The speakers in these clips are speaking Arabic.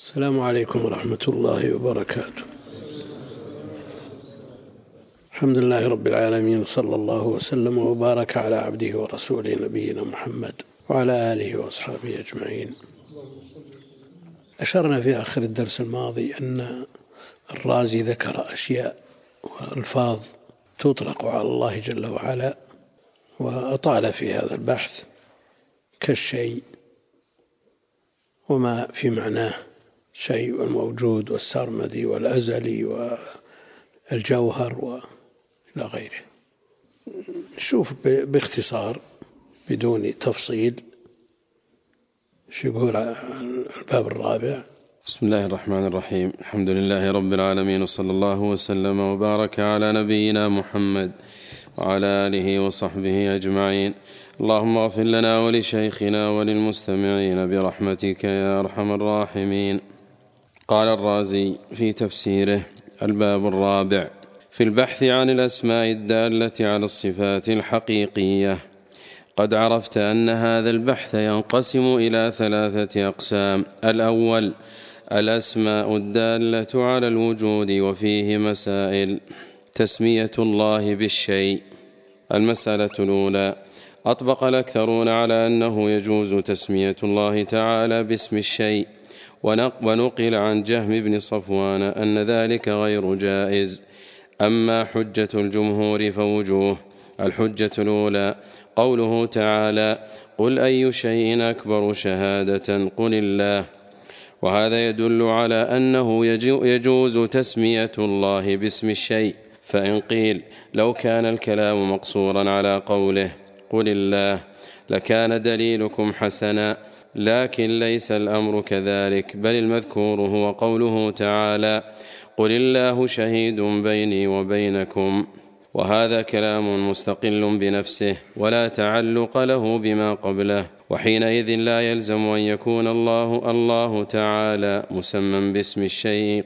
السلام عليكم ورحمة الله وبركاته. الحمد لله رب العالمين، صلى الله وسلم وبارك على عبده ورسوله نبينا محمد وعلى آله وأصحابه أجمعين. أشرنا في آخر الدرس الماضي أن الرازي ذكر أشياء وألفاظ تطلق على الله جل وعلا، وأطال في هذا البحث كالشيء وما في معناه، شيء والموجود والسرمدي والأزلي والجوهر وإلى غيره. نشوف باختصار بدون تفصيل شو يقول الباب الرابع. بسم الله الرحمن الرحيم. الحمد لله رب العالمين، وصلى الله وسلم وبارك على نبينا محمد وعلى آله وصحبه أجمعين. اللهم اغفر لنا ولشيخنا وللمستمعين برحمتك يا أرحم الراحمين. قال الرازي في تفسيره: الباب الرابع في البحث عن الأسماء الدالة على الصفات الحقيقية. قد عرفت أن هذا البحث ينقسم إلى 3 أقسام. الأول الأسماء الدالة على الوجود، وفيه مسائل: تسمية الله بالشيء. المسألة الأولى: أطبق الأكثرون على أنه يجوز تسمية الله تعالى باسم الشيء، ونقل عن جهم بن صفوان أن ذلك غير جائز. أما حجة الجمهور فوجوه: الحجة الأولى قوله تعالى: قل أي شيء أكبر شهادة قل الله، وهذا يدل على أنه يجوز تسمية الله باسم الشيء. فإن قيل لو كان الكلام مقصورا على قوله قل الله لكان دليلكم حسنا، لكن ليس الأمر كذلك، بل المذكور هو قوله تعالى: قل الله شهيد بيني وبينكم، وهذا كلام مستقل بنفسه ولا تعلق له بما قبله، وحينئذ لا يلزم أن يكون الله تعالى مسمى باسم الشيء.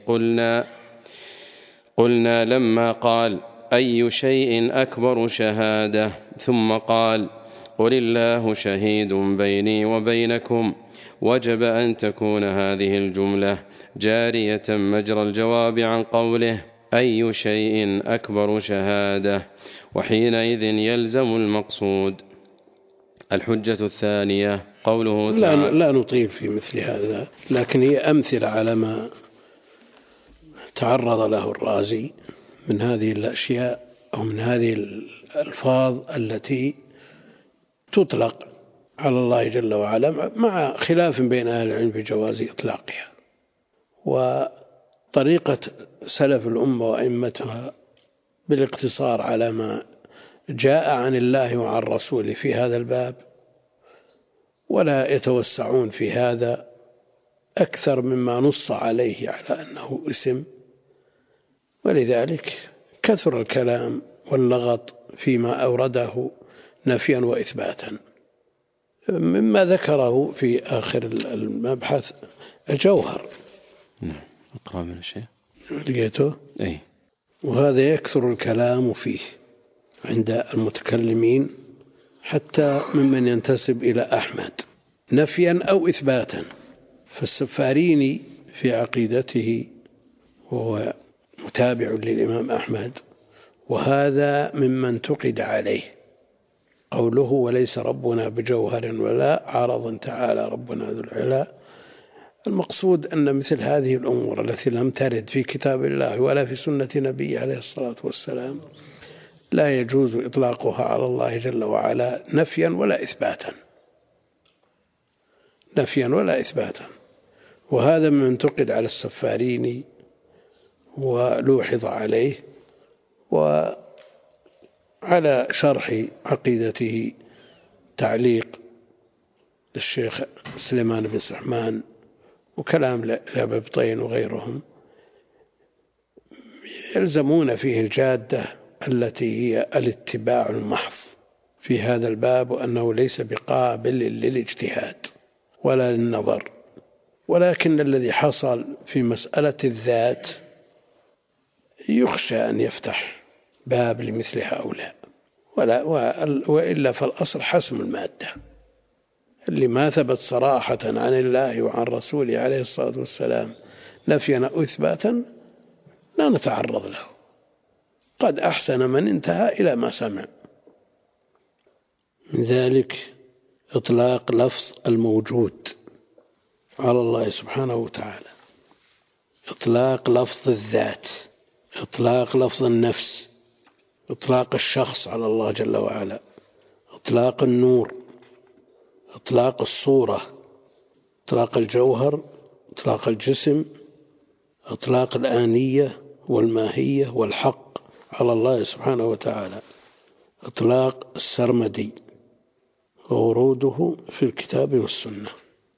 قلنا لما قال أي شيء أكبر شهادة ثم قال قل الله شهيد بيني وبينكم، وجب أن تكون هذه الجملة جارية مجرى الجواب عن قوله أي شيء أكبر شهادة، وحينئذ يلزم المقصود. الحجة الثانية قوله تعالى. لا نطيل في مثل هذا، لكن هي أمثلة على ما تعرض له الرازي من هذه الأشياء أو من هذه الألفاظ التي تطلق على الله جل وعلا، مع خلاف بين أهل العلم في جواز إطلاقها. وطريقة سلف الأمة وأئمتها بالاقتصار على ما جاء عن الله وعن رسوله في هذا الباب، ولا يتوسعون في هذا أكثر مما نص عليه على أنه اسم، ولذلك كثر الكلام واللغط فيما أورده نفيا وإثباتا. مما ذكره في آخر المبحث الجوهر. أقرأ من الشيء لقيته؟ أي. وهذا يكثر الكلام فيه عند المتكلمين حتى ممن ينتسب إلى أحمد نفيا أو إثباتا. فالسفاريني في عقيدته وهو متابع للإمام أحمد، وهذا ممن انتقد عليه قوله وليس ربنا بجوهر ولا عرض تعالى ربنا ذو العلا. المقصود أن مثل هذه الأمور التي لم ترد في كتاب الله ولا في سنة نبيه عليه الصلاة والسلام لا يجوز إطلاقها على الله جل وعلا نفيا ولا إثباتا، نفيا ولا إثباتا. وهذا من انتقد على السفاريني ولوحظ عليه. وعلى شرح عقيدته تعليق للشيخ سليمان بن سحمان وكلام لأببطين وغيرهم يلزمون فيه الجادة التي هي الاتباع المحض في هذا الباب، وأنه ليس بقابل للاجتهاد ولا للنظر. ولكن الذي حصل في مسألة الذات يخشى أن يفتح باب لمثل هؤلاء، وإلا فالأصل حسم المادة، اللي ما ثبت صراحة عن الله وعن رسوله عليه الصلاة والسلام نفيا أو إثباتا لا نتعرض له. قد أحسن من انتهى إلى ما سمع. من ذلك إطلاق لفظ الموجود على الله سبحانه وتعالى، إطلاق لفظ الذات، إطلاق لفظ النفس، إطلاق الشخص على الله جل وعلا، إطلاق النور، إطلاق الصورة، إطلاق الجوهر، إطلاق الجسم، إطلاق الآنية والماهية والحق على الله سبحانه وتعالى، إطلاق السرمدي ووروده في الكتاب والسنة.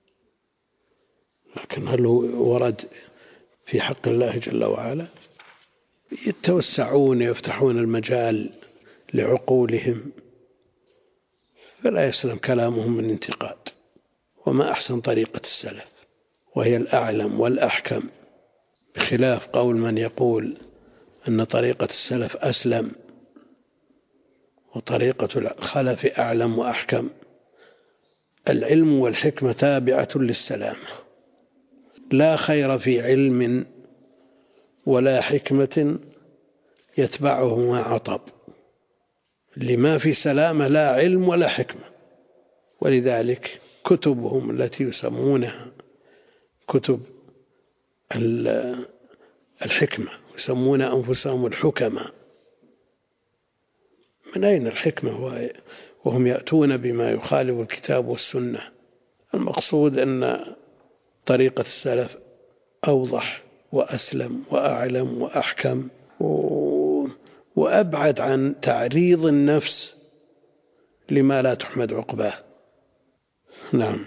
لكن هل هو ورد في حق الله جل وعلا؟ يتوسعون يفتحون المجال لعقولهم فلا يسلم كلامهم من انتقاد. وما أحسن طريقة السلف، وهي الأعلم والأحكم، بخلاف قول من يقول أن طريقة السلف أسلم وطريقة الخلف أعلم وأحكم. العلم والحكمة تابعة للسلامة، لا خير في علم ولا حكمة يتبعهما عطب، لما في سلامة لا علم ولا حكمة. ولذلك كتبهم التي يسمونها كتب الحكمة يسمون أنفسهم الحكماء. من أين الحكمة وهم يأتون بما يخالف الكتاب والسنة؟ المقصود أن طريقة السلف أوضح وأسلم وأعلم وأحكم وأبعد عن تعريض النفس لما لا تحمد عقباه. نعم.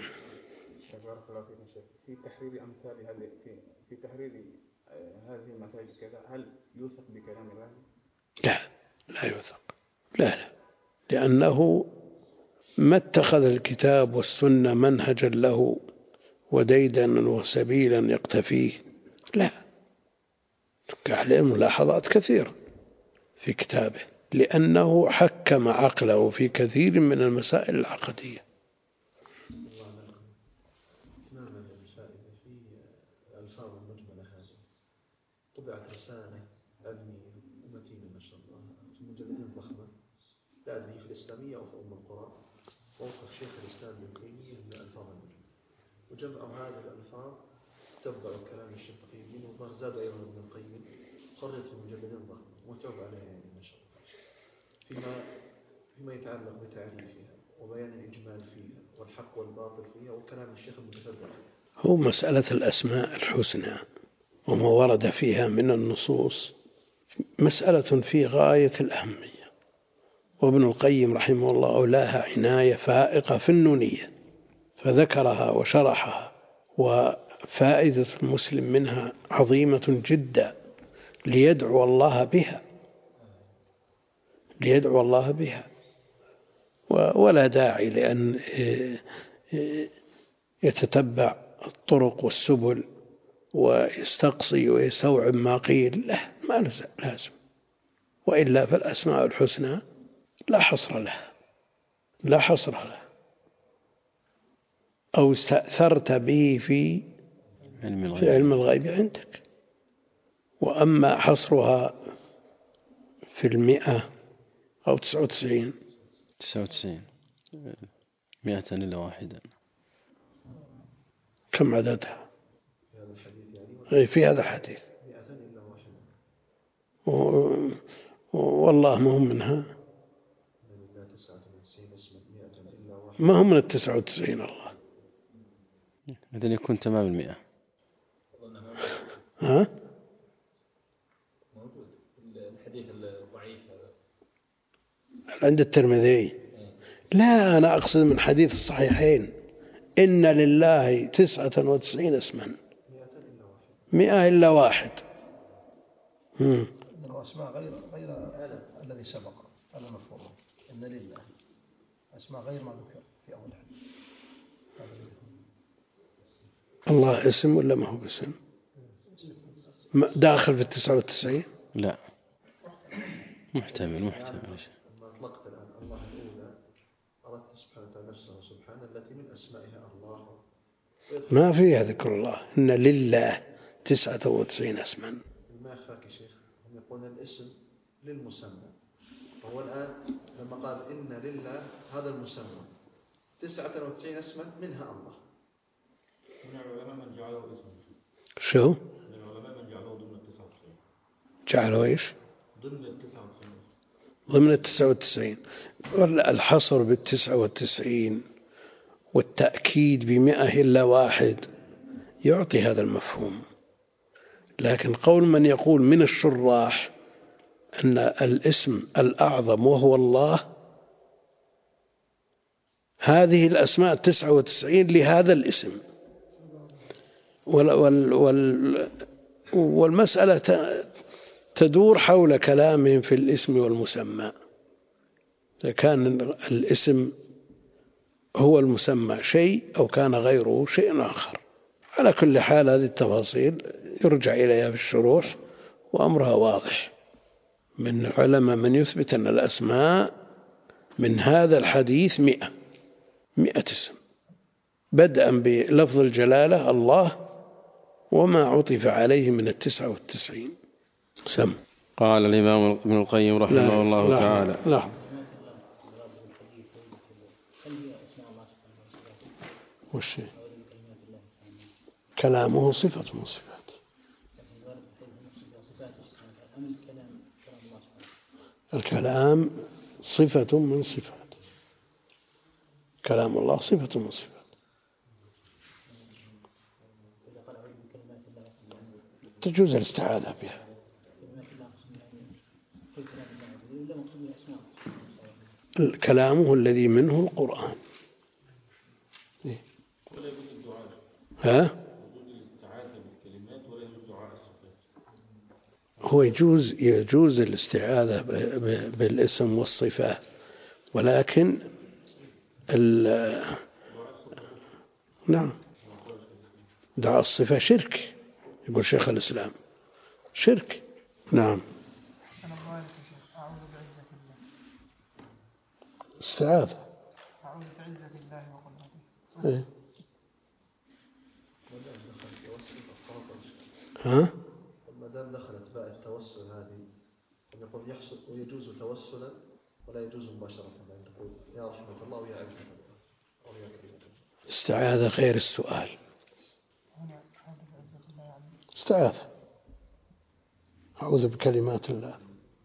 في تحرير أمثال في تحرير هذه المسائل كذا هل يوثق بكلام الرازي؟ لا يوثق، لا، لأنه ما اتخذ الكتاب والسنة منهجا له وديدنا وسبيلا يقتفيه، لا، عليه ملاحظات كثيرة في كتابه، لأنه حكم عقله في كثير من المسائل العقدية. طبعت رسالة علمية ومتينة ما شاء الله في مجلدين ضخمة، لا أدري في الإسلامية أو في أم القرى، ووقف شيخ الإسلام ابن تيمية من ألفاظ المجمل، وجمعوا هذه الألفاظ تبعوا كلام الشيخ تقي الدين، وظهر زاد أيضا ابن القيم، خرجت في مجلدين ضخمة ومتعوب عليها يعني ما شاء الله فيما يتعلق بتعريفها وبيان الإجمال فيها والحق والباطل فيها وكلام الشيخ المتفرع. هو مسألة الأسماء الحسنى وما ورد فيها من النصوص مسألة في غاية الأهمية، وابن القيم رحمه الله أولاها عناية فائقة في النونية فذكرها وشرحها، وفائدة المسلم منها عظيمة جدا ليدعو الله بها ولا داعي لأن يتتبع الطرق والسبل ويستقصي ويستوعب ما قيل له، ما لازم. وإلا فالأسماء الحسنى لا حصر لها، أو استأثرت به في علم الغيب عندك. وأما حصرها في 100 أو 99 100 إلا واحدا، كم عددها في هذا الحديث؟ والله ما هم منها، ما هم من 99 الله. إذن يكون تمام 100. ها؟ موجود الحديث الضعيف عند الترمذي. لا، أنا أقصد من حديث الصحيحين إن لله 99 اسما 100 إلا واحد. أسماء غير الذي سبق هذا مفهوم. إن لله أسماء غير ما ذكر في أول حديث. الله اسم ولا ما هو باسم؟ داخل في 99؟ لا، محتمل. لما أطلقت الآن الله الأولى أردت سبحانه وتعالى نفسه سبحانه التي من أسماء ما فيها ذكر الله، إن لله 99 اسما. ما يخفاك يا شيخ، هم يقولون الاسم للمسمى، وهو الآن لما قال إن لله هذا المسمى 99 اسما منها الله. من العلماء من جعله اسما. شو؟ من العلماء من جعله ضمن 99. جعلوا إيش؟ ضمن 99. ضمن 99. الحصر 99 والتأكيد 100 إلا واحد يعطي هذا المفهوم. لكن قول من يقول من الشراح أن الاسم الأعظم وهو الله، هذه الأسماء 99 لهذا الاسم، والمسألة تدور حول كلامهم في الاسم والمسمى. إذا كان الاسم هو المسمى شيء أو كان غيره شيء آخر. على كل حال هذه التفاصيل يرجع إليها في الشروح وأمرها واضح. من علماء من يثبت أن الأسماء من هذا الحديث 100 اسم، بدءا بلفظ الجلالة الله وما عطف عليه من 99 سم. قال الإمام ابن القيم رحمه الله تعالى. لا. وش كلامه صفة من صفات. الكلام صفة من صفات، كلام الله صفة من صفات. تجوز الاستعاذة بها. الكلام الذي منه القرآن. ها؟ هو يجوز الاستعاذة بالاسم والصفات، ولكن نعم دعاء الصفة شرك، يقول شيخ الإسلام شرك. نعم. استعاذة. أعوذ بعزة الله وقدرته. ها؟ ما دام دخلت باء التوسل هذه يقول يحصل ويجوز توسلا ولا يجوز مباشرة، يعني تقول يا رحمة الله ويا عزة الله أو يا كريم. استعاذة غير السؤال. استعاذة أعوذ بكلمات الله.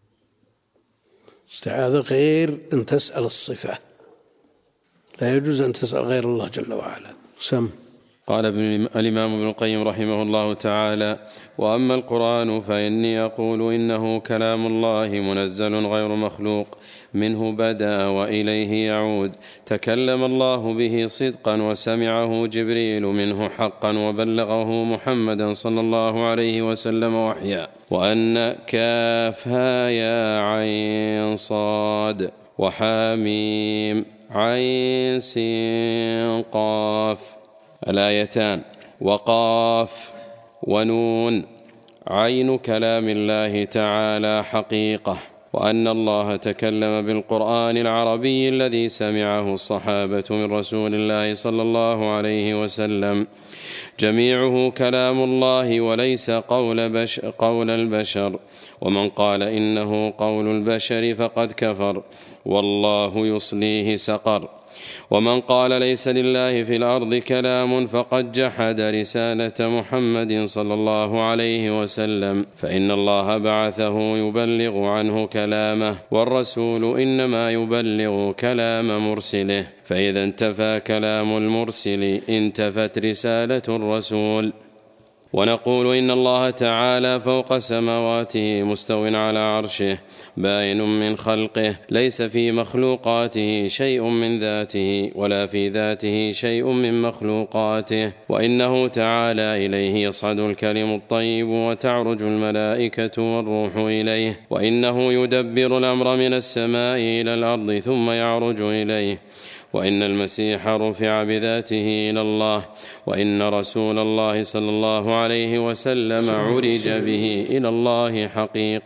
استعاذة غير أن تسأل الصفة، لا يجوز أن تسأل غير الله جل وعلا. سم. قال الإمام ابن القيم رحمه الله تعالى: وأما القرآن فإني أقول إنه كلام الله منزل غير مخلوق، منه بدأ وإليه يعود، تكلم الله به صدقا وسمعه جبريل منه حقا وبلغه محمدا صلى الله عليه وسلم وحيا. وأن كافها يا عين صاد وحاميم عين سين قاف الآيتان وقاف ونون عين كلام الله تعالى حقيقة، وأن الله تكلم بالقرآن العربي الذي سمعه الصحابة من رسول الله صلى الله عليه وسلم، جميعه كلام الله وليس قول البشر. ومن قال إنه قول البشر فقد كفر والله يصليه سقر. ومن قال ليس لله في الأرض كلام فقد جحد رسالة محمد صلى الله عليه وسلم، فإن الله بعثه يبلغ عنه كلامه، والرسول إنما يبلغ كلام مرسله، فإذا انتفى كلام المرسل انتفت رسالة الرسول. ونقول إن الله تعالى فوق سماواته مستو على عرشه باين من خلقه، ليس في مخلوقاته شيء من ذاته ولا في ذاته شيء من مخلوقاته، وإنه تعالى إليه يصعد الكلم الطيب وتعرج الملائكة والروح إليه، وإنه يدبر الأمر من السماء إلى الأرض ثم يعرج إليه، وإن المسيح رفع بذاته إلى الله، وإن رسول الله صلى الله عليه وسلم عرج به إلى الله حقيقة،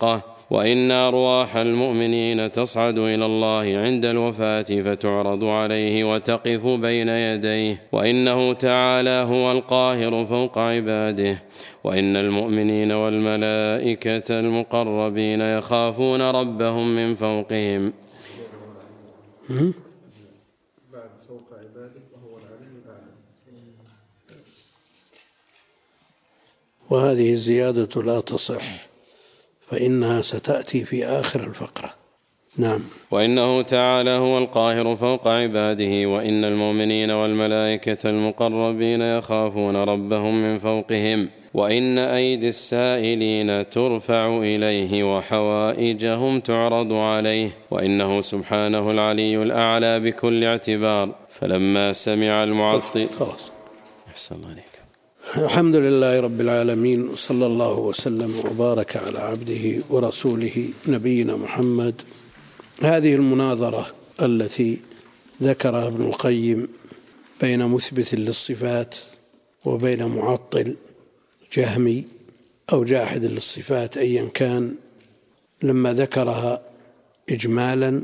وإن أرواح المؤمنين تصعد إلى الله عند الوفاة فتعرض عليه وتقف بين يديه، وإنه تعالى هو القاهر فوق عباده، وإن المؤمنين والملائكة المقربين يخافون ربهم من فوقهم. بعد فوق عباده وهو العلي الأعلى. وهذه الزيادة لا تصح، فإنها ستأتي في آخر الفقرة. نعم. وإنه تعالى هو القاهر فوق عباده، وإن المؤمنين والملائكة المقربين يخافون ربهم من فوقهم، وإن أيدي السائلين ترفع إليه وحوائجهم تعرض عليه، وإنه سبحانه العلي الأعلى بكل اعتبار. فلما سمع المعطل خلاص. أحسن الله عليك. الحمد لله رب العالمين، وصلى الله وسلم وبارك على عبده ورسوله نبينا محمد. هذه المناظرة التي ذكرها ابن القيم بين مثبت للصفات وبين معطل جهمي أو جاحد للصفات أيا كان، لما ذكرها إجمالا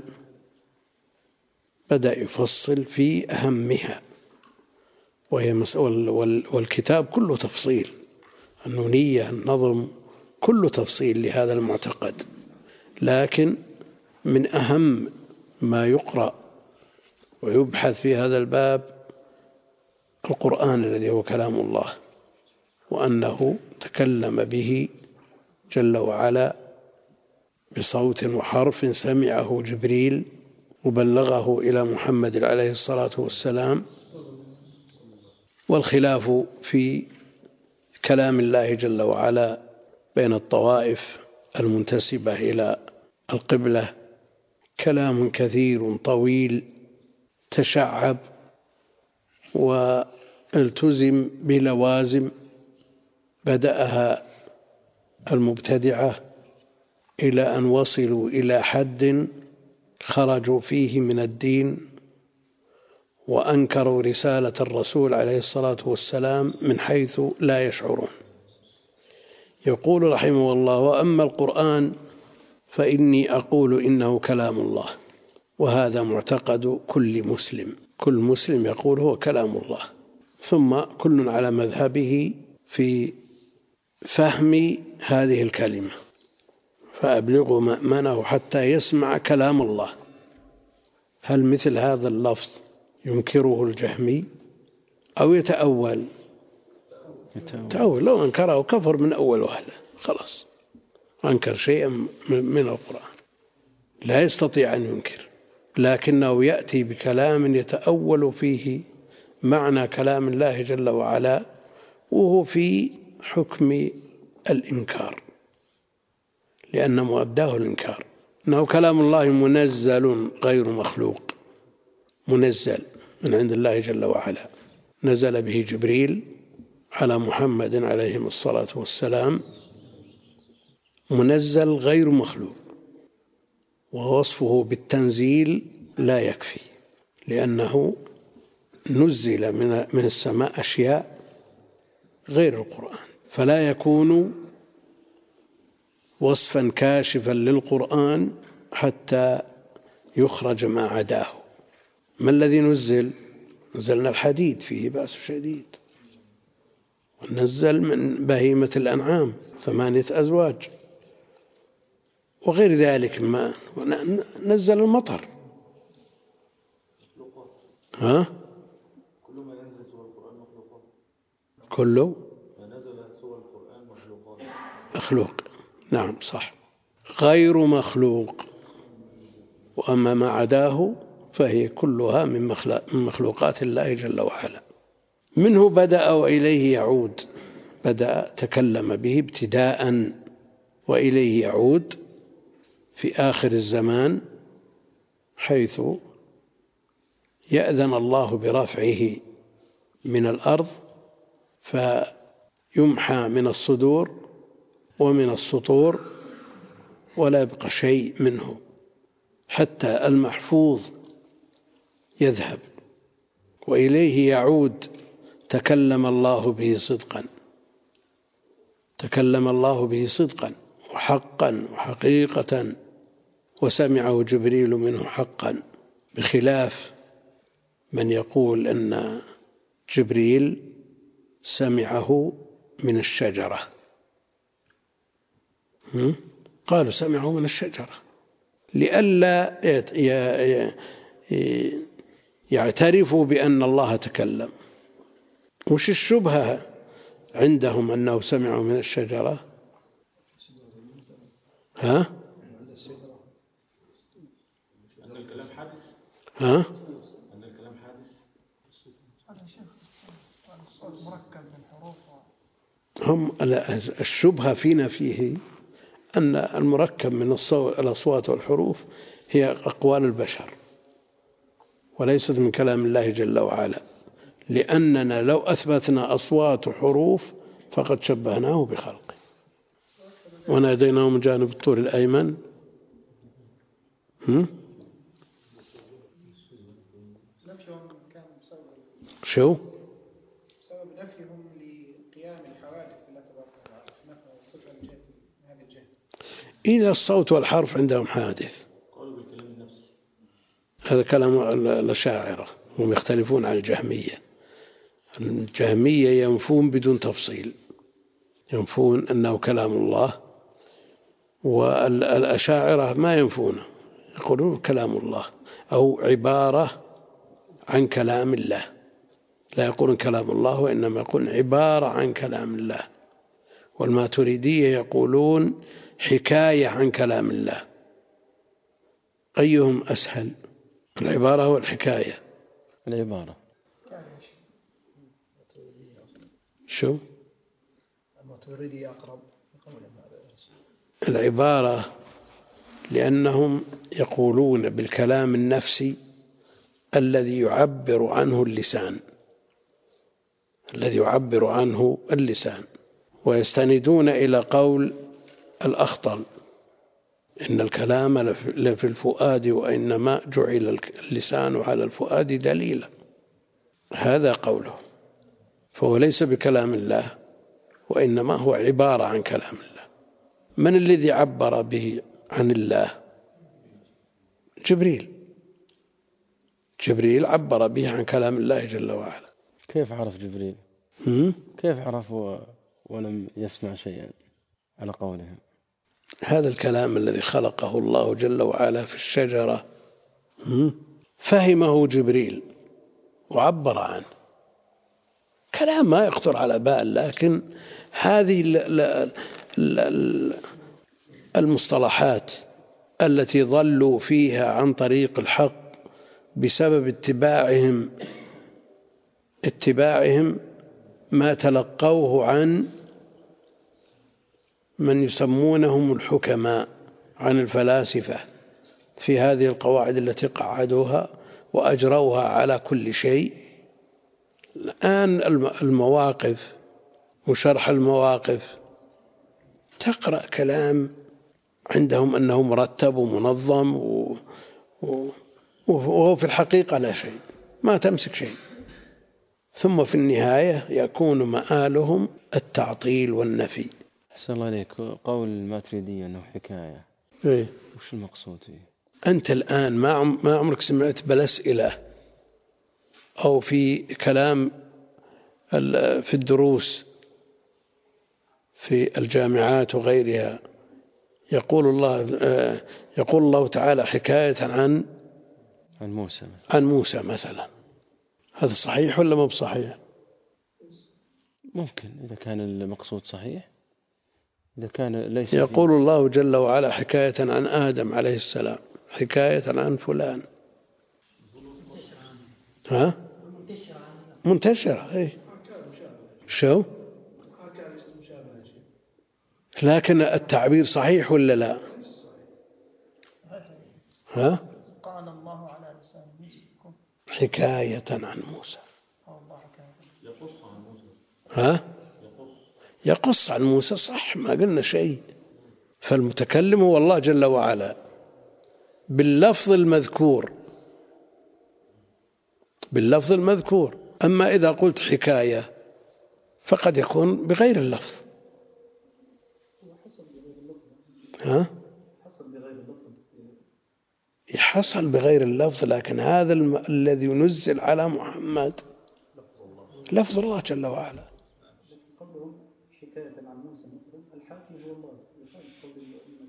بدأ يفصل في أهمها، وهي والكتاب كله تفصيل، النونية النظم كله تفصيل لهذا المعتقد، لكن من أهم ما يقرأ ويبحث في هذا الباب القرآن الذي هو كلام الله، وأنه تكلم به جل وعلا بصوت وحرف سمعه جبريل وبلغه إلى محمد عليه الصلاة والسلام. والخلاف في كلام الله جل وعلا بين الطوائف المنتسبة إلى القبلة كلام كثير طويل تشعب والتزم بلوازم بدأها المبتدعة إلى أن وصلوا إلى حد خرجوا فيه من الدين وأنكروا رسالة الرسول عليه الصلاة والسلام من حيث لا يشعرون. يقول رحمه الله: وأما القرآن فإني أقول إنه كلام الله. وهذا معتقد كل مسلم، كل مسلم يقول هو كلام الله، ثم كل على مذهبه في فهم هذه الكلمة، فأبلغوا مأمنه حتى يسمع كلام الله. هل مثل هذا اللفظ ينكره الجهمي أو يتأول؟ لو أنكره كفر من أول وهلة، خلاص أنكر شيئا من القرآن، لا يستطيع أن ينكر، لكنه يأتي بكلام يتأول فيه معنى كلام الله جل وعلا، وهو في حكم الإنكار، لأن مؤداه الإنكار. إنه كلام الله منزل غير مخلوق، منزل من عند الله جل وعلا، نزل به جبريل على محمد عليه الصلاة والسلام، منزل غير مخلوق. ووصفه بالتنزيل لا يكفي، لأنه نزل من السماء أشياء غير القرآن، فلا يكون وصفا كاشفا للقرآن حتى يخرج ما عداه. ما الذي نزل؟ نزلنا الحديد فيه بأس شديد، ونزل من بهيمة الأنعام 8 أزواج وغير ذلك، ما نزل المطر. ها؟ كل ما ينزل سوى القرآن مخلوقات. كله ما نزل سوى القرآن مخلوقات. مخلوق، نعم صح، غير مخلوق. وأما ما عداه فهي كلها من مخلوقات الله جل وعلا. منه بدأ وإليه يعود. بدأ تكلم به ابتداء، وإليه يعود في آخر الزمان، حيث يأذن الله برفعه من الأرض فيمحى من الصدور ومن السطور ولا يبقى شيء منه، حتى المحفوظ يذهب. وإليه يعود تكلم الله به صدقا، تكلم الله به صدقا، حقا وحقيقة، وسمعه جبريل منه حقا، بخلاف من يقول أن جبريل سمعه من الشجرة. قالوا سمعه من الشجرة لئلا يعترفوا بأن الله تكلم. وش الشبهة عندهم أنه سمعه من الشجرة؟ ها؟ ها؟ هم الشبهة فينا فيه أن المركب من الأصوات والحروف هي أقوال البشر وليست من كلام الله جل وعلا، لأننا لو أثبتنا أصوات وحروف فقد شبهناه بخلقه. وناديناه من جانب الطور الأيمن. شو؟ بسبب نفيهم لقيام الحوادث بالله تبارك وتعالى، نفى الصفة من هذه الجهة. إذا الصوت والحرف عندهم حادث، هذا كلام الأشاعرة، هم يختلفون عن الجهمية. الجهمية ينفون بدون تفصيل، ينفون أنه كلام الله، والأشاعرة ما ينفونه، يقولون كلام الله أو عبارة عن كلام الله، لا يقولون كلام الله وإنما يقولون عبارة عن كلام الله. والماتريدية يقولون حكاية عن كلام الله. أيهم أسهل، العبارة والحكاية؟ العبارة. شو؟ الماتريدي أقرب. العبارة لأنهم يقولون بالكلام النفسي الذي يعبر عنه اللسان، الذي يعبر عنه اللسان، ويستندون إلى قول الأخطل إن الكلام لفي الفؤاد وإنما جعل اللسان على الفؤاد دليلا. هذا قوله، فهو ليس بكلام الله وإنما هو عبارة عن كلام الله. من الذي عبر به عن الله؟ جبريل عبر به عن كلام الله جل وعلا. كيف عرف جبريل؟ كيف عرف ولم يسمع شيئا على قولهم؟ هذا الكلام الذي خلقه الله جل وعلا في الشجرة فهمه جبريل وعبر عنه، كلام ما يخطر على بال، لكن هذه المصطلحات التي ضلوا فيها عن طريق الحق بسبب اتباعهم ما تلقوه عن من يسمونهم الحكماء، عن الفلاسفة، في هذه القواعد التي قعدوها وأجروها على كل شيء. الآن المواقف وشرح المواقف تقرأ كلام عندهم أنه مرتب ومنظم وهو في الحقيقة لا شيء، ما تمسك شيء، ثم في النهاية يكون مآلهم التعطيل والنفي. أحسن الله عليك. قول الماتريدية أنه حكاية، إيه؟ وش المقصود فيه؟ أنت الآن ما عمرك سمعت بالأسئلة أو في كلام في الدروس في الجامعات وغيرها يقول الله تعالى حكاية عن موسى مثلا، هذا صحيح ولا ما بصحيح؟ ممكن إذا كان المقصود صحيح، إذا كان ليس. يقول الله جل وعلا حكاية عن آدم عليه السلام، حكاية عن فلان. ها؟ منتشرة. إيه؟ شو؟ لكن التعبير صحيح ولا لا؟ ها؟ قال الله على لسان موسى حكاية عن موسى. ها؟ يقص عن موسى، صح، ما قلنا شيء. فالمتكلم هو الله جل وعلا باللفظ المذكور. أما إذا قلت حكاية فقد يكون بغير اللفظ. ها؟ يحصل بغير اللفظ، لكن هذا الذي ينزل على محمد لفظ الله جل وعلا. قولهم حكاية عن موسى مثلا الحاكم هو الله، يخالف قول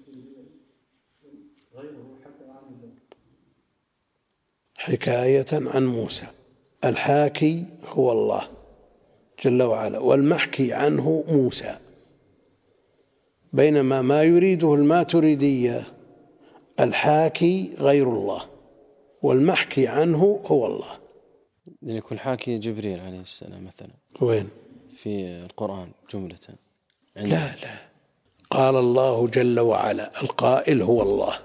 غيره حكى عن الله. حكاية عن موسى، الحاكي هو الله جل وعلا، والمحكي عنه موسى، بينما ما يريده الماتريدية الحاكي غير الله والمحكي عنه هو الله. يكون حاكي جبريل عليه السلام مثلا وين؟ في القرآن جملة. لا، قال الله جل وعلا القائل هو الله،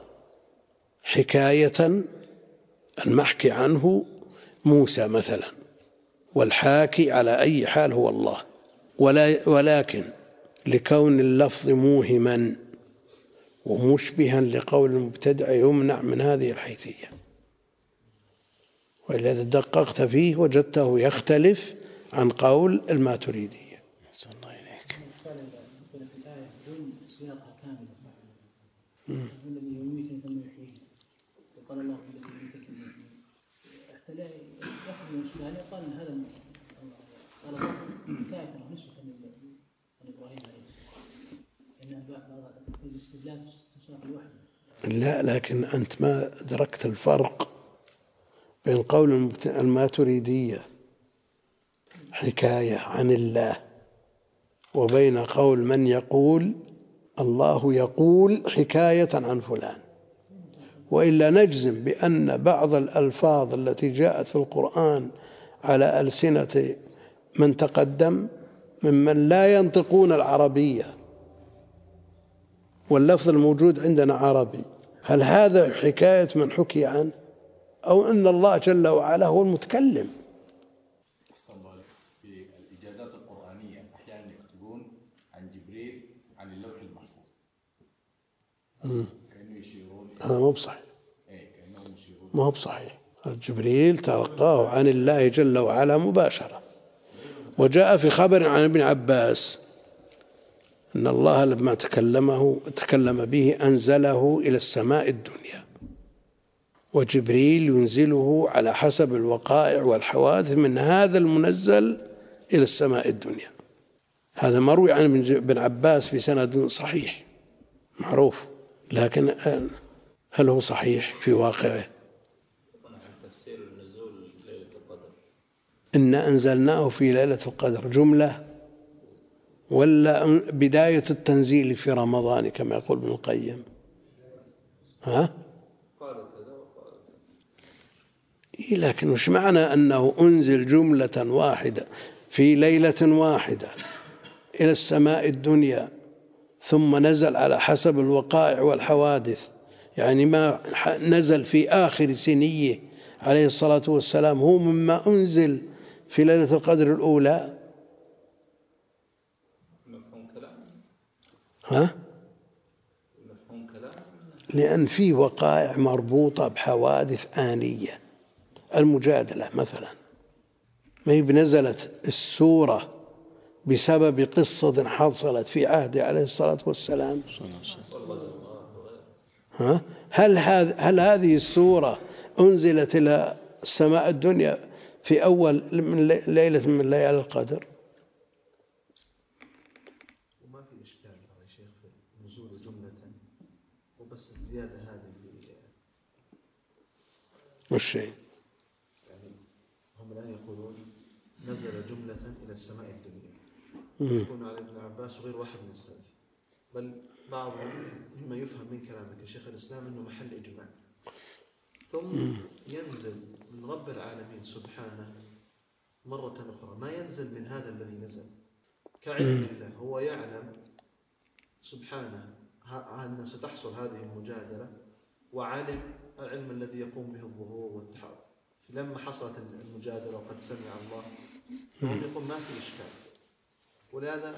حكاية المحكي عنه موسى مثلا، والحاكي على أي حال هو الله، ولكن لكون اللفظ موهما ومشبها لقول المبتدع يمنع من هذه الحيثية، وإذا دققت فيه وجدته يختلف عن قول الماتريدية. صلى الله عليك. الذي يميتني ثم يحييني، وقال الله الذي يميتك احتلال يأخذ من الشمال قال هذا قال الله كافر نسبة عن إبراهيم عليه السلام إنها بعض الاستدلال تساق الوحي. لا، لكن أنت ما أدركت الفرق بين قول الماتريدية حكاية عن الله وبين قول من يقول الله يقول حكاية عن فلان. وإلا نجزم بأن بعض الألفاظ التي جاءت في القرآن على ألسنة من تقدم ممن لا ينطقون العربية، واللفظ الموجود عندنا عربي، هل هذا حكاية من حكي عنه أو أن الله جل وعلا هو المتكلم؟ في الإجازات القرآنية أحيانا يكتبون عن جبريل عن اللوح المحفوظ، كأنه يشيرون. هذا مو بصحيح. كأنهم يشيرون. ما هو بصحيح. جبريل تلقاه عن الله جل وعلا مباشرة، وجاء في خبر عن ابن عباس أن الله لما تكلم به أنزله إلى السماء الدنيا، وجبريل ينزله على حسب الوقائع والحوادث من هذا المنزل إلى السماء الدنيا. هذا مروي عن ابن عباس في سند صحيح معروف، لكن هل هو صحيح في واقعه؟ تفسير النزول ليلة القدر، إن أنزلناه في ليلة القدر جملة ولا بداية التنزيل في رمضان كما يقول ابن القيم؟ ها؟ لكن وش معنى أنه أنزل جملة واحدة في ليلة واحدة إلى السماء الدنيا ثم نزل على حسب الوقائع والحوادث؟ يعني ما نزل في آخر سنيه عليه الصلاة والسلام هو مما أنزل في ليلة القدر الأولى. مفهوم كلام. ها؟ مفهوم كلام. لأن في وقائع مربوطة بحوادث آنية، المجادلة مثلا ما هي بنزلت السورة بسبب قصة حصلت في عهده عليه الصلاة والسلام؟ ها؟ هل هذه السورة أنزلت إلى السماء الدنيا في أول من ليلة من ليالي القدر؟ وما في إشكال يا شيخ في نزول جملة، وبس الزيادة هذه والشيء يعني هم الآن يقولون نزل جملة إلى السماء الدنيا، يكون على ابن عباس وغير واحد من السلف، بل بعضهم مما يفهم من كلامك يا شيخ الإسلام أنه محل إجماع، ثم ينزل من رب العالمين سبحانه مرة أخرى ما ينزل من هذا الذي نزل كعلم الله. هو يعلم سبحانه أن ستحصل هذه المجادلة، وعلم العلم الذي يقوم به الظهور والتحرك. لما حصلت المجادلة وقد سمع الله فهم يقول ما في إشكال. ولهذا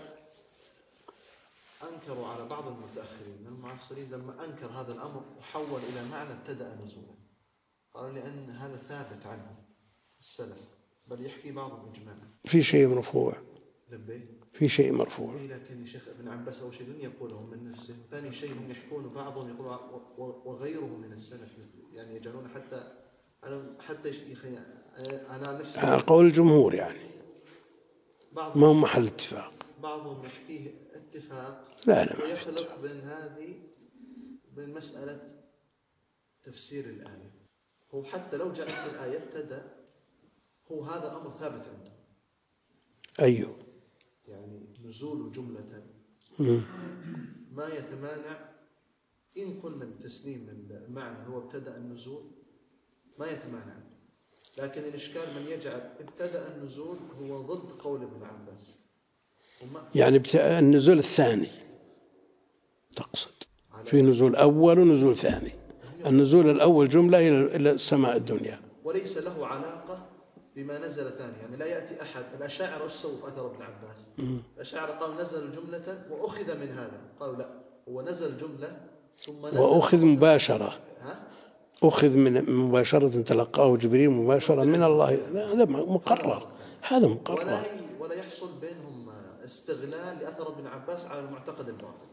أنكروا على بعض المتأخرين من المعاصرين لما أنكر هذا الأمر وحول إلى معنى ابتدأ نزولا، قالوا لأن هذا ثابت عنه السلف، بل يحكي بعضهم إجمالا. في شيء مرفوع، في شيء مرفوع. لكن الشيخ ابن عباس أول شيء لن يقوله من نفسه، ثاني شيء هم يحكون بعضهم يقول وغيره من السلف، يعني يجعلون حتى أنا نفسي قول الجمهور يعني ما هو محل اتفاق. بعضهم يحكيه اتفاق لا ويخلط بين مسألة تفسير الآية. هو حتى لو جاءت الآية ابتدأ، هو هذا أمر ثابت عنده. أيوه يعني نزول جملة ما يتمانع، إن قلنا بتسليم المعنى هو ابتدأ النزول ما يتمانع، لكن الإشكال من يجعل ابتدأ النزول هو ضد قول ابن عباس. يعني النزول الثاني تقصد، في نزول أول ونزول ثاني. النزول الأول جملة إلى السماء الدنيا وليس له علاقة بما نزل ثاني. يعني لا يأتي أحد الأشاعرة والسوء في أثر ابن عباس. الأشاعرة قالوا نزل جملة وأخذ من هذا، قالوا لا، هو نزل جملة ثم نزل وأخذ مباشرة. أخذ من مباشرة تلقاه جبريل مباشرة من الله. هذا مقرر، هذا مقرر. ولا يحصل بينهم استغلال لأثر ابن عباس على المعتقد الباطل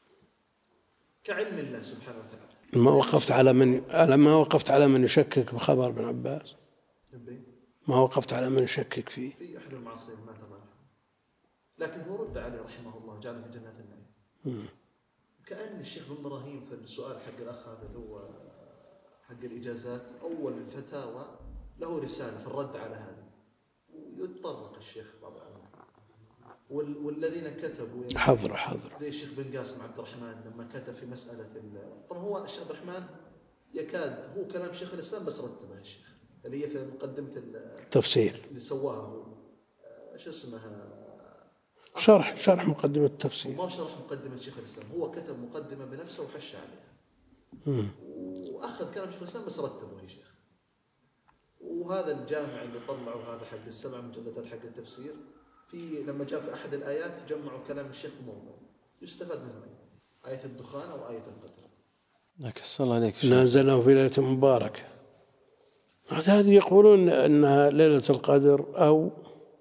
كعلم الله سبحانه وتعالى. ما وقفت على من يشكك بخبر ابن عباس، ما وقفت على من يشكك فيه في أحد المعاصرين ما تبارك، لكن هو رد عليه رحمه الله جعله في جنات النعيم. كأن الشيخ بن إبراهيم في السؤال حق الأخ هذا هو حق الإجازات أول الفتاوى له رسالة في الرد على هذا، ويتطرق الشيخ طبعا. والذين كتبوا يعني حضر زي الشيخ بن قاسم عبد الرحمن لما كتب في مسألة طبعا هو الشيخ عبد الرحمن يكاد هو كلام شيخ الإسلام بس رتبه الشيخ اللي هي في مقدمة التفسير اللي سواها هو شو اسمها شرح مقدمة التفسير. ما شرح مقدمة شيخ الإسلام، هو كتب مقدمة بنفسه وحش عليها وأخذ كلام شيخ الإسلام بس رتبه يا شيخ. وهذا الجامع اللي طلعوا هذا حق السبع مجلدات حق التفسير، في لما جاء في أحد الآيات جمعوا كلام الشيخ موضوع يستفاد منه، آية الدخان أو آية القدر. لك الصلاة عليك نزله في ليلة مباركة. هذه يقولون أنها ليلة القدر أو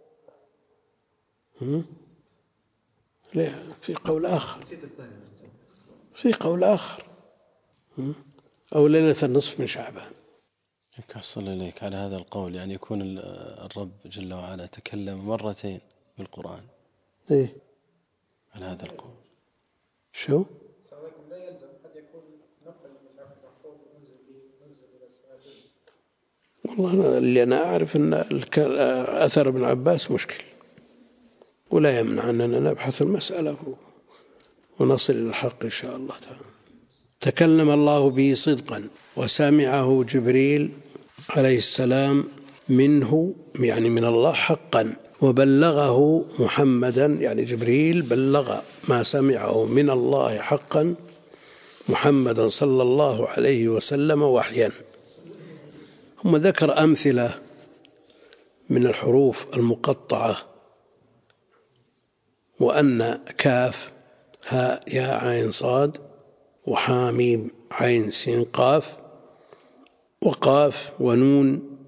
في قول آخر، أو ليلة النصف من شعبان. أحسن إليك على هذا القول، يعني يكون الرب جل وعلا تكلم مرتين بالقرآن. إيه على هذا القول شو؟ لا يلزم، قد يكون نقل من اللوح المحفوظ وننزل إلى السماء. والله اللي أنا أعرف أن أثر ابن عباس مشكل، ولا يمنع أننا نبحث المسألة ونصل إلى الحق إن شاء الله تعالى. تكلم الله به صدقا وسمعه جبريل عليه السلام منه، يعني من الله حقا، وبلغه محمدا، يعني جبريل بلغ ما سمعه من الله حقا محمدا صلى الله عليه وسلم وحيا. ثم ذكر أمثلة من الحروف المقطعة، وأن كاف هاء ياء عين صاد وحاميم عين سين قاف وقاف ونون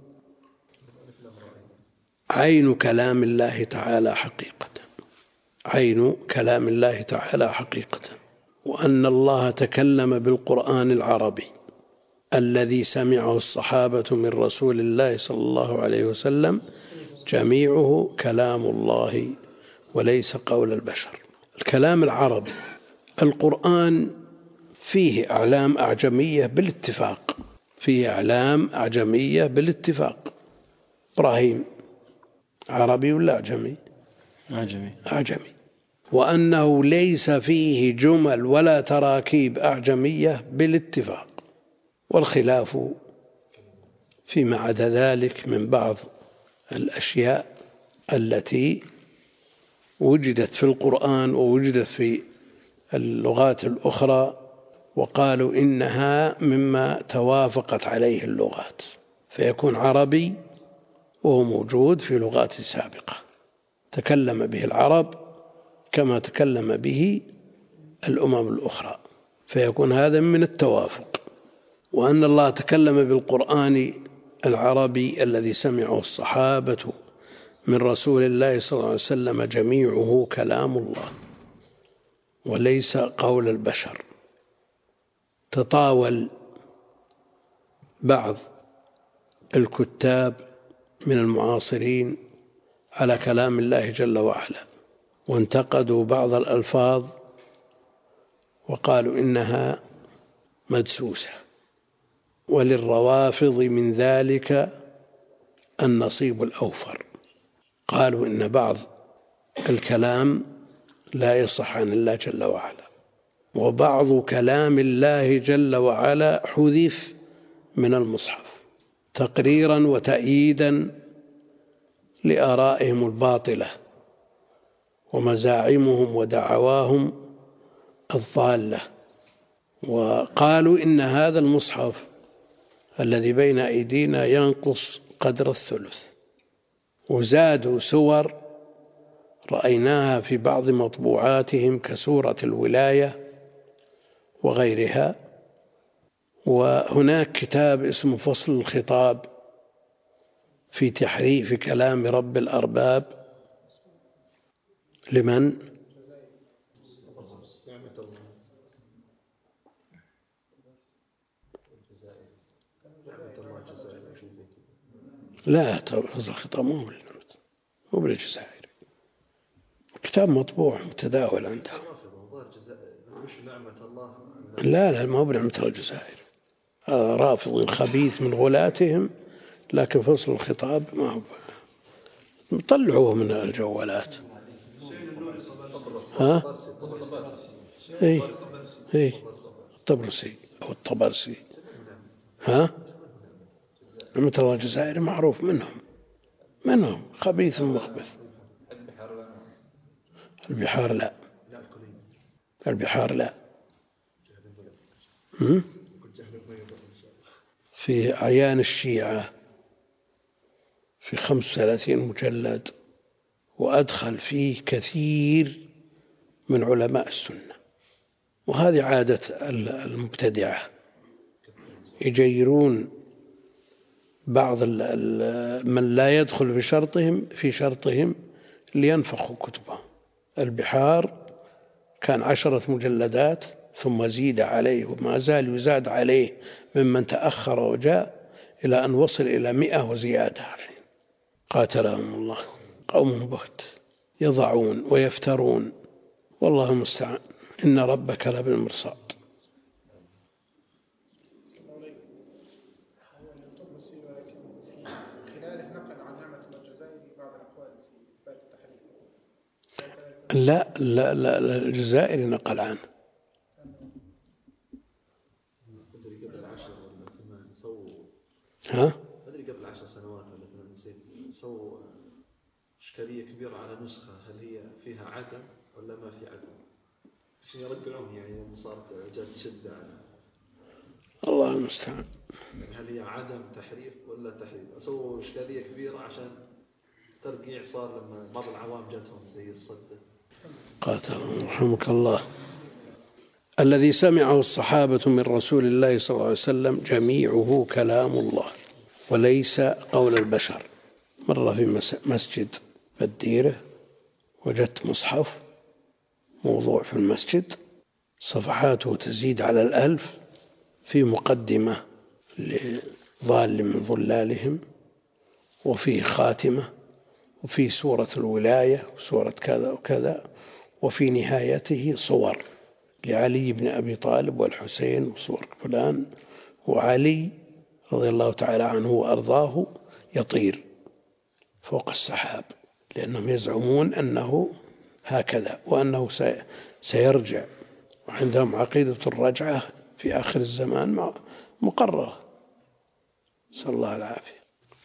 عين كلام الله تعالى حقيقة، عين كلام الله تعالى حقيقة، وأن الله تكلم بالقرآن العربي الذي سمعه الصحابة من رسول الله صلى الله عليه وسلم جميعه كلام الله وليس قول البشر. الكلام العربي، القرآن فيه أعلام أعجمية بالاتفاق، فيه أعلام أعجمية بالاتفاق. إبراهيم عربي ولا أعجمي؟ أعجمي. وأنه ليس فيه جمل ولا تراكيب أعجمية بالاتفاق، والخلاف فيما عدا ذلك من بعض الأشياء التي وجدت في القرآن ووجدت في اللغات الأخرى، وقالوا إنها مما توافقت عليه اللغات، فيكون عربي وهو موجود في لغات سابقة تكلم به العرب كما تكلم به الأمم الأخرى، فيكون هذا من التوافق. وأن الله تكلم بالقرآن العربي الذي سمعه الصحابة من رسول الله صلى الله عليه وسلم جميعه كلام الله وليس قول البشر. تطاول بعض الكتاب من المعاصرين على كلام الله جل وعلا، وانتقدوا بعض الألفاظ وقالوا إنها مدسوسة، وللروافض من ذلك النصيب الأوفر. قالوا إن بعض الكلام لا يصح عن الله جل وعلا، وبعض كلام الله جل وعلا حذف من المصحف تقريرا وتأييدا لآرائهم الباطلة ومزاعمهم ودعواهم الضالة. وقالوا إن هذا المصحف الذي بين أيدينا ينقص قدر الثلث، وزادوا سور رأيناها في بعض مطبوعاتهم كسورة الولاية وغيرها. وهناك كتاب اسمه فصل الخطاب في تحريف كلام رب الأرباب لمن؟ لا، فصل الخطاب مو بالجزائر، كتاب مطبوع متداول عندهم. لا ما هو بنعمة الجزائر، رافض خبيث من غلاتهم، لكن فصل الخطاب ما هو. طلعوه من الجوالات. ها؟ إيه الطبرسي أو الطبرسي. ها؟ نعمة الله الجزائر معروف منهم خبيث مخبث. البحار لا. في أعيان الشيعة في 35 مجلد، وأدخل فيه كثير من علماء السنة. وهذه عادة المبتدعة، يجيرون بعض من لا يدخل في شرطهم لينفخوا كتبهم. البحار كان 10 مجلدات ثم زيد عليه وما زال يزاد عليه ممن تأخر وجاء إلى أن وصل إلى 100 وزيادة عليه. قاتلهم الله، قوم بهت يضعون ويفترون، والله المستعان. إن ربك لبالمرصاد. لا الجزائري نقل عنه. ها؟ أدري قبل 10 سنوات ولا 8 نسيت، سووا إشكالية كبيرة على نسخة، هل هي فيها عدم ولا ما في عدم؟ عشان يرجعون يعني لما صارت جت شدة على الله المستعان. هل هي عدم تحريف ولا تحريف؟ سووا إشكالية كبيرة عشان ترجيع صار لما بعض العوام جتهم زي الصدة. قاتلهم رحمك الله. الذي سمعه الصحابة من رسول الله صلى الله عليه وسلم جميعه كلام الله وليس قول البشر. مرة في مسجد بالديرة وجدت مصحف موضوع في المسجد، صفحاته تزيد على 1000، في مقدمة لضال من ضلالهم، وفي خاتمة، وفي سورة الولاية وسورة كذا وكذا، وفي نهايته صور لعلي بن أبي طالب والحسين وصور فلان، وعلي رضي الله تعالى عنه وأرضاه يطير فوق السحاب، لأنهم يزعمون أنه هكذا وأنه سيرجع، وعندهم عقيدة الرجعة في آخر الزمان مقررة. صلى الله العافية.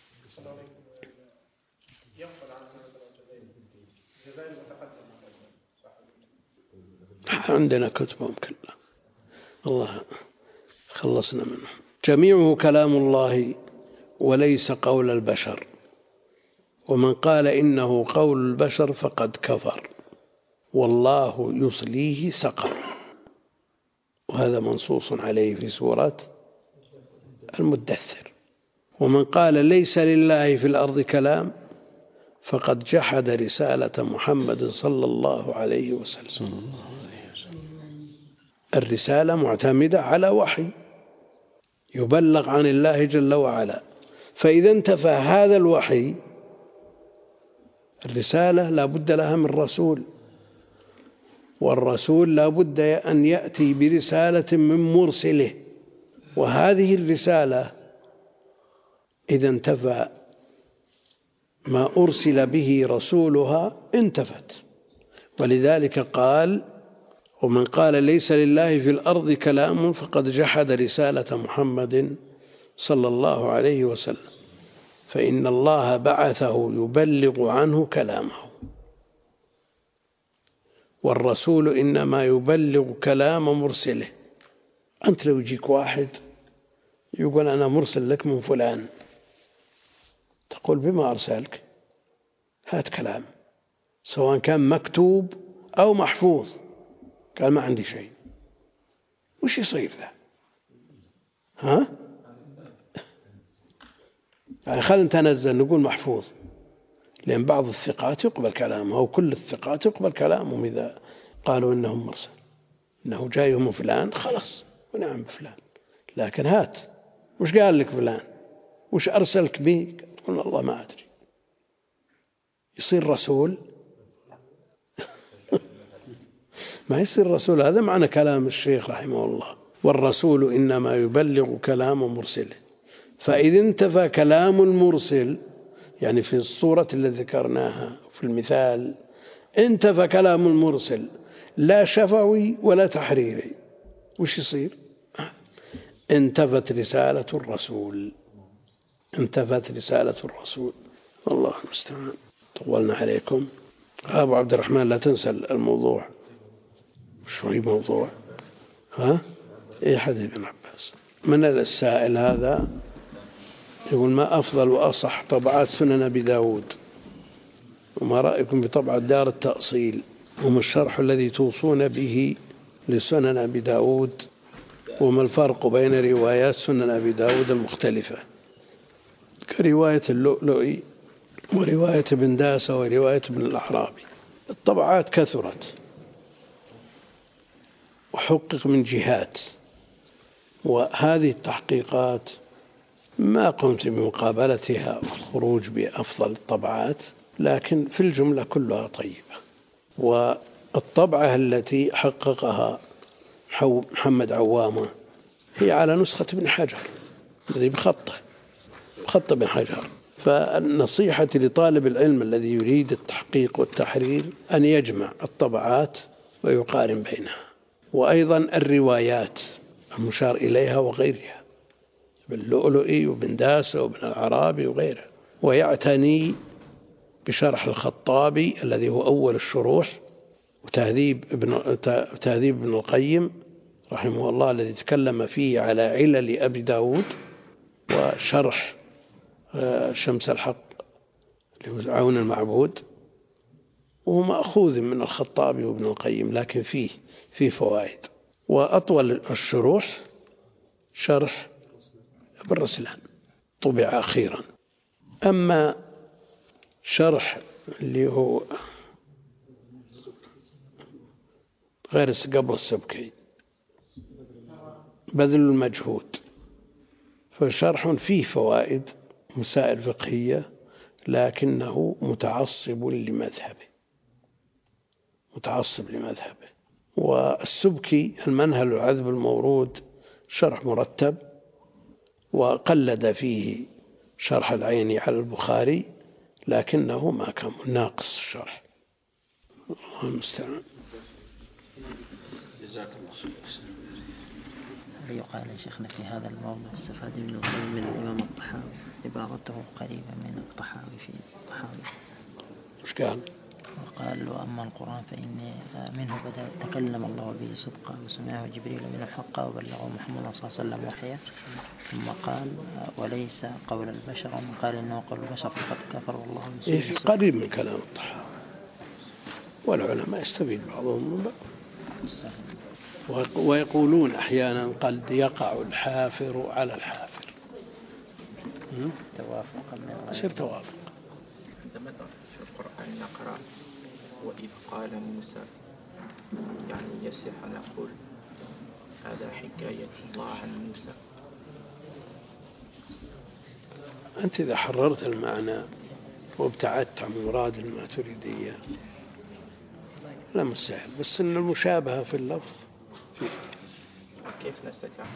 عندنا كتبهم كلها، الله خلصنا منهم. جميعه كلام الله وليس قول البشر، ومن قال إنه قول البشر فقد كفر والله يصليه سقر. وهذا منصوص عليه في سورة المدثر. ومن قال ليس لله في الأرض كلام فقد جحد رسالة محمد صلى الله عليه وسلم. الرسالة معتمدة على وحي يبلغ عن الله جل وعلا، فإذا انتفى هذا الوحي الرسالة لا بد لها من رسول، والرسول لا بد أن يأتي برسالة من مرسله، وهذه الرسالة إذا انتفى ما أرسل به رسولها انتفت. ولذلك قال: ومن قال ليس لله في الأرض كلام فقد جحد رسالة محمد صلى الله عليه وسلم، فإن الله بعثه يبلغ عنه كلامه، والرسول إنما يبلغ كلام مرسله. أنت لو يجيك واحد يقول أنا مرسل لك من فلان، تقول بما أرسلك؟ هات كلام سواء كان مكتوب أو محفوظ. قال ما عندي شيء. وش يصير له؟ ها؟ يعني خلنا نتنزل نقول محفوظ، لأن بعض الثقات يقبل كلامه أو كل الثقات يقبل كلامهم إذا قالوا إنهم مرسل، إنه جايهم فلان خلاص ونعم فلان. لكن هات وش قال لك فلان؟ وش أرسلك به؟ تقول الله ما أدري. يصير رسول؟ ما يصير رسول. هذا معنى كلام الشيخ رحمه الله: والرسول إنما يبلغ كلام مرسله. فإذا انتفى كلام المرسل، يعني في الصورة التي ذكرناها في المثال انتفى كلام المرسل لا شفوي ولا تحريري، وش يصير؟ انتفت رسالة الرسول. انتفت رسالة الرسول. الله المستعان. طولنا عليكم. أبو عبد الرحمن لا تنسى الموضوع. شوي موضوع. ها؟ إيه حديث ابن عباس. من السائل هذا يقول: ما أفضل وأصح طبعات سنن أبي داود، وما رأيكم بطبعة دار التأصيل، وما الشرح الذي توصون به لسنن أبي داود، وما الفرق بين روايات سنن أبي داود المختلفة كرواية اللؤلؤي ورواية ابن داسة ورواية ابن الأحرابي؟ الطبعات كثرت وحقق من جهات، وهذه التحقيقات ما قمت بمقابلتها والخروج بأفضل الطبعات، لكن في الجملة كلها طيبة. والطبعة التي حققها محمد عوامة هي على نسخة ابن حجر الذي بخط ابن حجر. فالنصيحة لطالب العلم الذي يريد التحقيق والتحرير أن يجمع الطبعات ويقارن بينها، وأيضا الروايات المشار إليها وغيرها، باللؤلؤي وبن داسة وابن العرابي وغيره، ويعتني بشرح الخطابي الذي هو أول الشروح، وتهذيب ابن القيم رحمه الله الذي تكلم فيه على علل أبي داود، وشرح شمس الحق اللي هو عون المعبود، وهو مأخوذ من الخطابي وابن القيم لكن فيه فوائد. وأطول الشروح شرح ابن رسلان طبع أخيرا. أما شرح اللي هو غير قبل السبكي بذل المجهود، فشرح فيه فوائد مسائل فقهية لكنه متعصب لمذهبه. والسبكي المنهل العذب المورود شرح مرتب، وقلد فيه شرح العيني على البخاري لكنه ما كان ناقص الشرح. الله المستعان. جزاك الله خير. هل يقال يا شيخنا في هذا الموضوع استفاد منه من الإمام الطحاوي عبارته قريبة من الطحاوي في الطحاوي؟ وش قال؟ وقال: وأما القرآن فإن منه بدأ تكلم الله به صدقا وسمعه جبريل منه حقا وبلغه محمد صلى الله عليه وسلم وحيا، ثم قال: وليس قول البشر، ومن قال إنه قول البشر فقد كفر الله من قريب من كلام الطحاوي، والعلماء يستفيد بعضهم من بعض. ويقولون أحيانا قد يقع الحافر على الحافر. توافقا من يصير توافق. في القرآن نقرأ وإذ قال موسى، يعني يصح أن نقول هذا حكاية الله عن موسى. أنت إذا حررت المعنى وابتعدت عن مراد الماتريدية لا مستحيل، بس إن المشابهة في اللفظ فيه. كيف نستطيع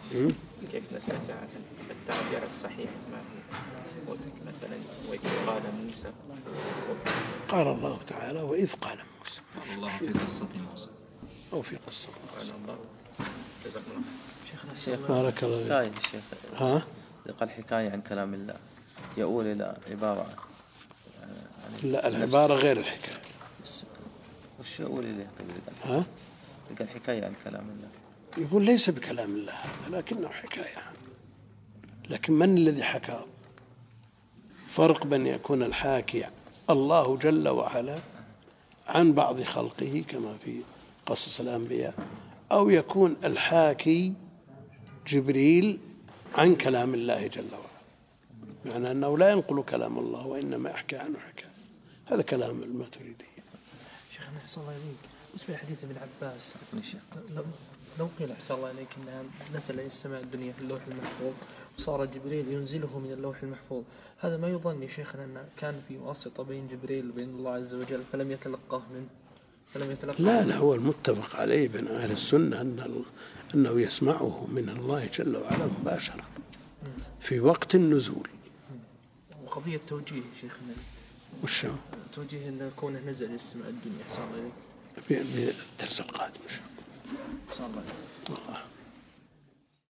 التعبير الصحيح؟ ما هو مثلا وإذ قال موسى، قال الله تعالى وإذ قال موسى، الله في قصة موسى أو في قصة موسى. الله. جزاكم الله. شيخ بارك الله فيك. حكاية الشيخ ها؟ قال حكاية عن كلام الله يؤول إلى عبارة لا، العبارة غير الحكاية. وش يؤول إليه طيب؟ ها؟ قال حكاية عن كلام الله، يقول ليس بكلام الله لكنه حكاية. لكن من الذي حكى؟ فرق بين يكون الحاكي الله جل وعلا عن بعض خلقه كما في قصص الأنبياء، أو يكون الحاكي جبريل عن كلام الله جل وعلا، معنى أنه لا ينقل كلام الله وإنما يحكي عنه حكاية. هذا كلام الماتريدية. شيخنا أحسن الله إليك، بالنسبة حديث ابن عباس لو قيل أحسن الله إليك أنها نزل إلى السماء الدنيا في اللوح المحفوظ وصار جبريل ينزله من اللوح المحفوظ، هذا ما يظن يا شيخنا أن كان في واسطة بين جبريل وبين الله عز وجل فلم يتلقاه منه؟ لا، هو المتفق عليه بين أهل السنة أنه يسمعه من الله جل وعلا مباشرة في وقت النزول. وقضية توجيه شيخنا، وشو توجيه أن كونه نزل إلى السماء الدنيا أحسن الله إليك في الدرس القادم إن شاء الله. أحسن الله.